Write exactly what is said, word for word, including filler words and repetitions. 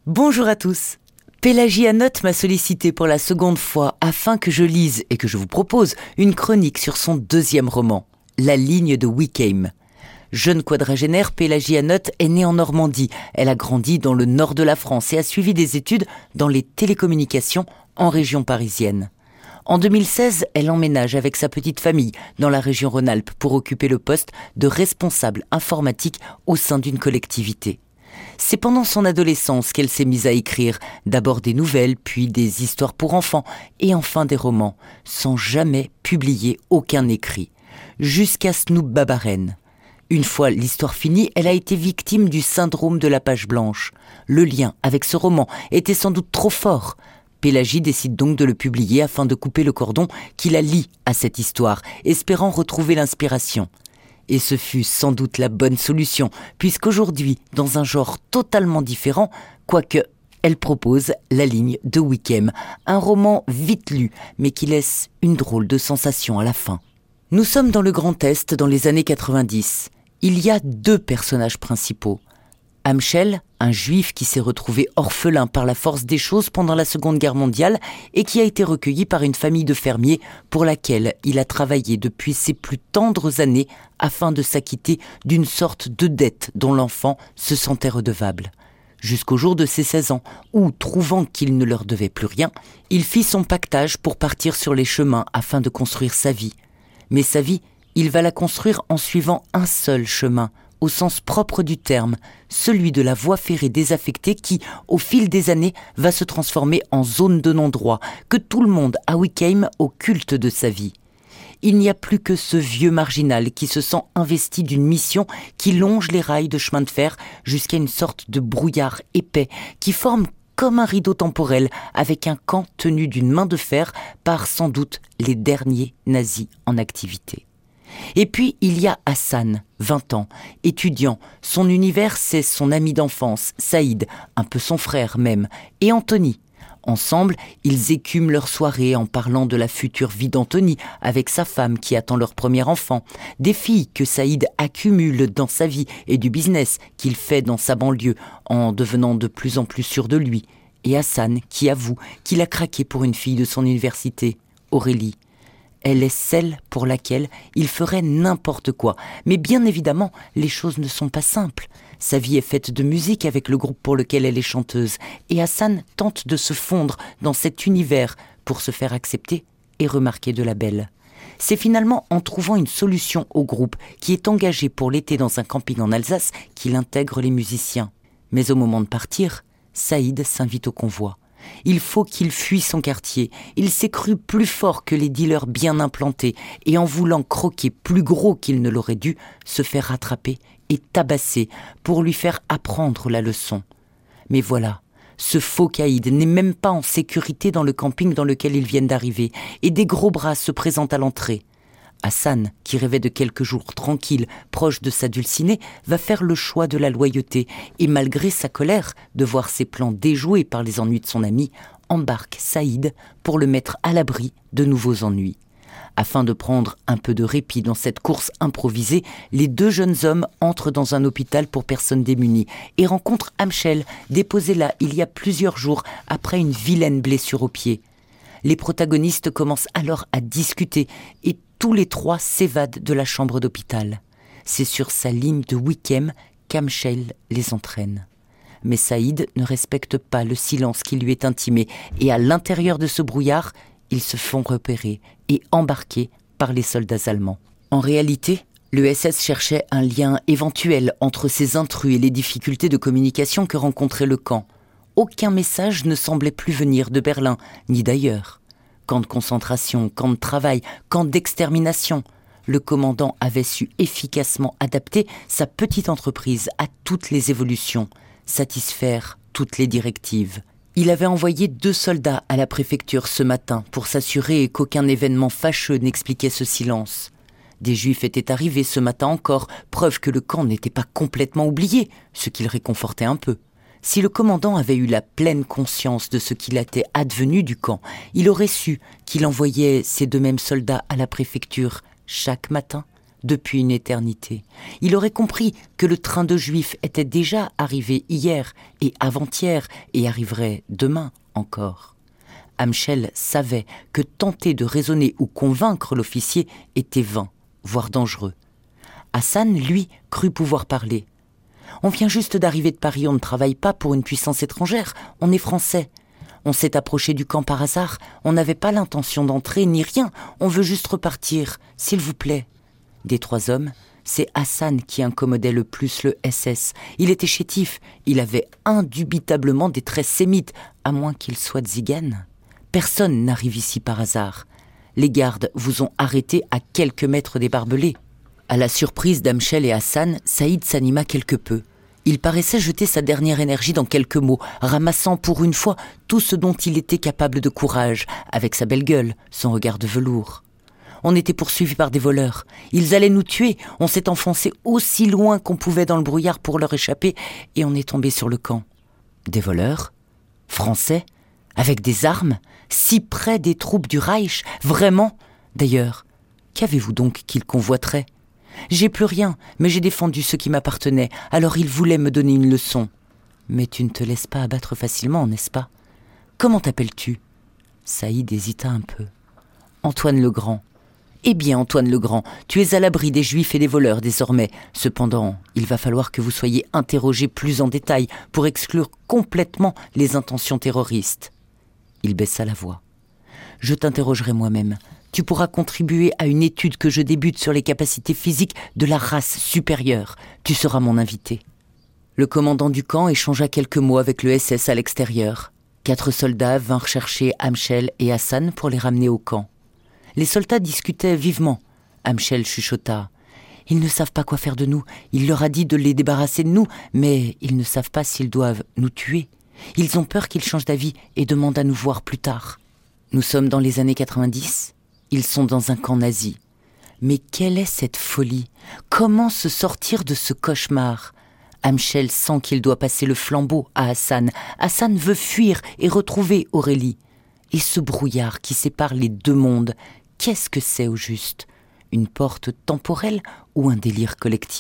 Bonjour à tous. Pélagie Anotte m'a sollicité pour la seconde fois afin que je lise et que je vous propose une chronique sur son deuxième roman, La ligne de Wickham. Jeune quadragénaire, Pélagie Anotte est née en Normandie. Elle a grandi dans le nord de la France et a suivi des études dans les télécommunications en région parisienne. En deux mille seize, elle emménage avec sa petite famille dans la région Rhône-Alpes pour occuper le poste de responsable informatique au sein d'une collectivité. C'est pendant son adolescence qu'elle s'est mise à écrire, d'abord des nouvelles, puis des histoires pour enfants, et enfin des romans, sans jamais publier aucun écrit, jusqu'à Snoop Babaren. Une fois l'histoire finie, elle a été victime du syndrome de la page blanche. Le lien avec ce roman était sans doute trop fort. Pélagie décide donc de le publier afin de couper le cordon qui la lie à cette histoire, espérant retrouver l'inspiration. Et ce fut sans doute la bonne solution, puisqu'aujourd'hui, dans un genre totalement différent, quoique elle propose La ligne de Wickham, un roman vite lu, mais qui laisse une drôle de sensation à la fin. Nous sommes dans le Grand Est dans les années quatre-vingt-dix. Il y a deux personnages principaux. Amschel, un juif qui s'est retrouvé orphelin par la force des choses pendant la Seconde Guerre mondiale et qui a été recueilli par une famille de fermiers pour laquelle il a travaillé depuis ses plus tendres années afin de s'acquitter d'une sorte de dette dont l'enfant se sentait redevable. Jusqu'au jour de ses seize ans, où, trouvant qu'il ne leur devait plus rien, il fit son pactage pour partir sur les chemins afin de construire sa vie. Mais sa vie, il va la construire en suivant un seul chemin, au sens propre du terme, celui de la voie ferrée désaffectée qui, au fil des années, va se transformer en zone de non-droit, que tout le monde à Wickham occulte de sa vie. Il n'y a plus que ce vieux marginal qui se sent investi d'une mission qui longe les rails de chemin de fer jusqu'à une sorte de brouillard épais qui forme comme un rideau temporel avec un camp tenu d'une main de fer par sans doute les derniers nazis en activité. Et puis, il y a Hassan, vingt ans, étudiant. Son univers, c'est son ami d'enfance, Saïd, un peu son frère même, et Anthony. Ensemble, ils écument leur soirée en parlant de la future vie d'Anthony avec sa femme qui attend leur premier enfant, des filles que Saïd accumule dans sa vie et du business qu'il fait dans sa banlieue en devenant de plus en plus sûr de lui, et Hassan qui avoue qu'il a craqué pour une fille de son université, Aurélie. Elle est celle pour laquelle il ferait n'importe quoi. Mais bien évidemment, les choses ne sont pas simples. Sa vie est faite de musique avec le groupe pour lequel elle est chanteuse. Et Hassan tente de se fondre dans cet univers pour se faire accepter et remarquer de la belle. C'est finalement en trouvant une solution au groupe qui est engagé pour l'été dans un camping en Alsace qu'il intègre les musiciens. Mais au moment de partir, Saïd s'invite au convoi. Il faut qu'il fuit son quartier. Il s'est cru plus fort que les dealers bien implantés et en voulant croquer plus gros qu'il ne l'aurait dû, se faire rattraper et tabasser pour lui faire apprendre la leçon. Mais voilà, ce faux caïd n'est même pas en sécurité dans le camping dans lequel ils viennent d'arriver et des gros bras se présentent à l'entrée. Hassan, qui rêvait de quelques jours tranquilles, proche de sa dulcinée, va faire le choix de la loyauté et malgré sa colère de voir ses plans déjoués par les ennuis de son ami, embarque Saïd pour le mettre à l'abri de nouveaux ennuis. Afin de prendre un peu de répit dans cette course improvisée, les deux jeunes hommes entrent dans un hôpital pour personnes démunies et rencontrent Amschel, déposé là il y a plusieurs jours après une vilaine blessure au pied. Les protagonistes commencent alors à discuter et tous les trois s'évadent de la chambre d'hôpital. C'est sur sa ligne de Wickham qu'Amschel les entraîne. Mais Saïd ne respecte pas le silence qui lui est intimé et à l'intérieur de ce brouillard, ils se font repérer et embarquer par les soldats allemands. En réalité, le S S cherchait un lien éventuel entre ces intrus et les difficultés de communication que rencontrait le camp. Aucun message ne semblait plus venir de Berlin, ni d'ailleurs. Camp de concentration, camp de travail, camp d'extermination. Le commandant avait su efficacement adapter sa petite entreprise à toutes les évolutions, satisfaire toutes les directives. Il avait envoyé deux soldats à la préfecture ce matin pour s'assurer qu'aucun événement fâcheux n'expliquait ce silence. Des Juifs étaient arrivés ce matin encore, preuve que le camp n'était pas complètement oublié, ce qui le réconfortait un peu. Si le commandant avait eu la pleine conscience de ce qu'il était advenu du camp, il aurait su qu'il envoyait ces deux mêmes soldats à la préfecture chaque matin depuis une éternité. Il aurait compris que le train de Juifs était déjà arrivé hier et avant-hier et arriverait demain encore. Amschel savait que tenter de raisonner ou convaincre l'officier était vain, voire dangereux. Hassan, lui, crut pouvoir parler. « On vient juste d'arriver de Paris, on ne travaille pas pour une puissance étrangère, on est français. On s'est approché du camp par hasard, on n'avait pas l'intention d'entrer ni rien, on veut juste repartir, s'il vous plaît. » Des trois hommes, c'est Hassan qui incommodait le plus le S S. Il était chétif, il avait indubitablement des traits sémites, à moins qu'il soit tzigane. Personne n'arrive ici par hasard. Les gardes vous ont arrêté à quelques mètres des barbelés. À la surprise d'Amschel et Hassan, Saïd s'anima quelque peu. Il paraissait jeter sa dernière énergie dans quelques mots, ramassant pour une fois tout ce dont il était capable de courage, avec sa belle gueule, son regard de velours. On était poursuivis par des voleurs. Ils allaient nous tuer. On s'est enfoncé aussi loin qu'on pouvait dans le brouillard pour leur échapper et on est tombé sur le camp. Des voleurs ? Français ? Avec des armes ? Si près des troupes du Reich ? Vraiment ? D'ailleurs, qu'avez-vous donc qu'ils convoiteraient ? J'ai plus rien, mais j'ai défendu ce qui m'appartenait, alors ils voulaient me donner une leçon. Mais tu ne te laisses pas abattre facilement, n'est-ce pas ? Comment t'appelles-tu ? Saïd hésita un peu. Antoine le Grand. Eh bien, Antoine le Grand, tu es à l'abri des Juifs et des voleurs désormais. Cependant, il va falloir que vous soyez interrogé plus en détail pour exclure complètement les intentions terroristes. Il baissa la voix. Je t'interrogerai moi-même. Tu pourras contribuer à une étude que je débute sur les capacités physiques de la race supérieure. Tu seras mon invité. Le commandant du camp échangea quelques mots avec le S S à l'extérieur. Quatre soldats vinrent chercher Amschel et Hassan pour les ramener au camp. Les soldats discutaient vivement. Amschel chuchota. « Ils ne savent pas quoi faire de nous. Il leur a dit de les débarrasser de nous, mais ils ne savent pas s'ils doivent nous tuer. Ils ont peur qu'ils changent d'avis et demandent à nous voir plus tard. Nous sommes dans les années quatre-vingt-dix. Ils sont dans un camp nazi. Mais quelle est cette folie ? Comment se sortir de ce cauchemar ? Amschel sent qu'il doit passer le flambeau à Hassan. Hassan veut fuir et retrouver Aurélie. Et ce brouillard qui sépare les deux mondes, qu'est-ce que c'est au juste ? Une porte temporelle ou un délire collectif ?